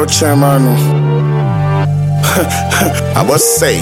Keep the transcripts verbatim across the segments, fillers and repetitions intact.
chairman. I was saying.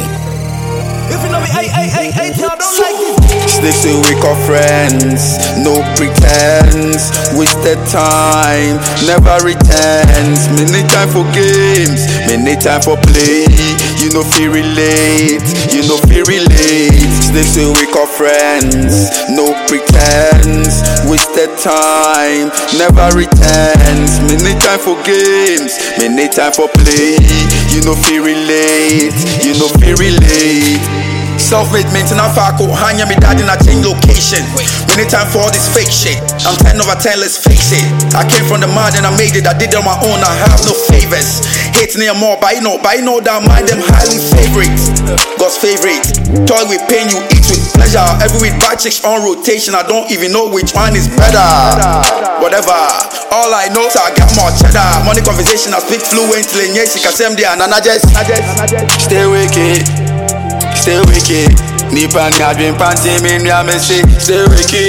If you know me, I, I, I, I, I don't like it. Stick to weak of friends, no pretense. Wasted time, never returns. Many time for games, many time for play. You know feel relate, you know feel relate. Stick to weak of friends, no pretense. Wasted time, never returns. Many time for games, many time for play. You know feel relate, you know feel relate. Self-made maintenance faco, hang me dad in a change location. Many time for all this fake shit. I'm ten over ten, let's face it. I came from the mud and I made it. I did it on my own, I have no favors. Hating near more, but I know, but I know that mind them highly favorite. God's favorite. Toy with pain, you eat with pleasure. Every week bad chicks on rotation. I don't even know which one is better. Whatever. All I know is I got more cheddar. Money conversation, I speak fluently. Yes, you can send me and I just stay wicked. Stay wicked. Nipa ni adwin panty me nua me say stay wicked.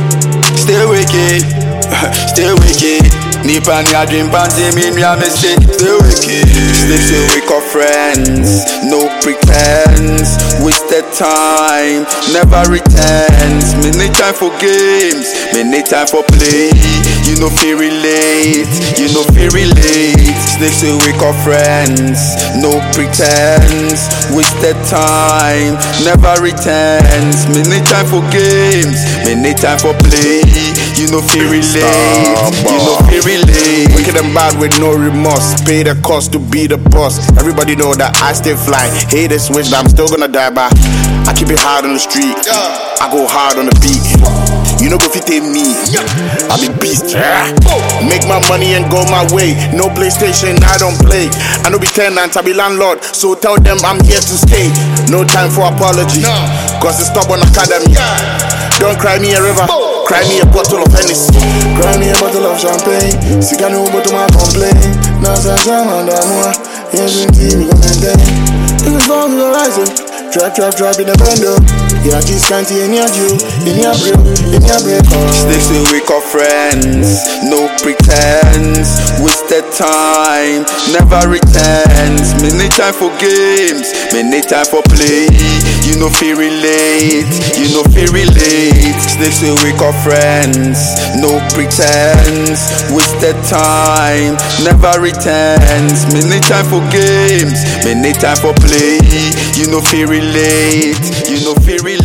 Stay wicked. Stay wicked. Nipa ni adwin panty me nua me say stay wicked. Stay to wake up friends, no pretense. Wasted time, never returns. Many time for games, many time for play. You know feel relate, you know feel relate. Stay to wake up friends, no pretense. Wasted time, never returns. Many time for games, many time for play. You know feel relate, you know feel relate. Wicked and bad with no remorse. Pay the cost to be the boss. Everybody know that I stay fly. Haters wish that I'm still gonna die, but I keep it hard on the street. I go hard on the beat. You know go fit me. I be beast. Make my money and go my way. No PlayStation, I don't play. I know be tenant, I be landlord. So tell them I'm here to stay. No time for apology, cause it's stubborn academy. Don't cry me a river, cry me a bottle of Hennessy. Cry me a bottle of champagne. Sick I know but my complain. Now say jam and more. Yes, we gon' maintain. If it's long, we gon' rise up. Trap, trap, trap in the bando. Yeah, just can't see in your Jew, in your break, in your break. Stick to wake up friends, no pretense. Wasted time, never returns. Many time for games, many time for play. You know feel relate, you know feel relate. Stick to wake up friends, no pretense. Wasted time, never returns. Many time for games, many time for play. You know feel relate, you know feel relate.